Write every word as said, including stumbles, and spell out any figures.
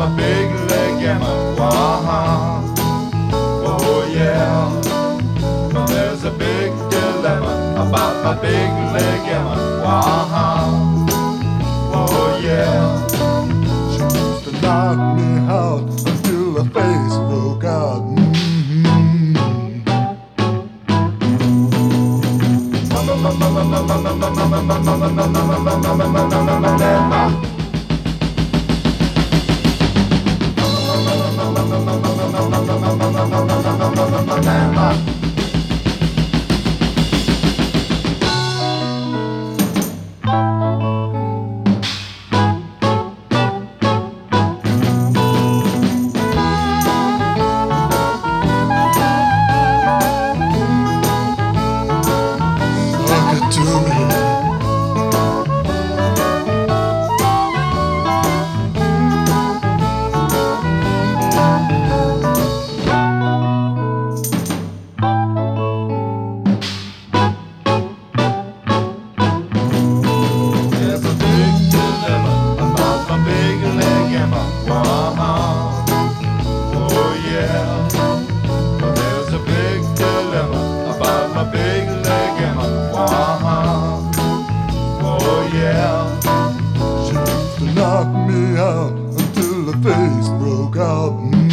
my big leg and my wah. Oh yeah, there's a big dilemma about my big leg and my wah. Oh yeah, she used to knock me out until her face broke out. To me. There's a big dilemma about my big leg and my wah. Oh yeah, there's a big dilemma about my big leg and my wah. Oh yeah, she used to knock me out until her face broke out.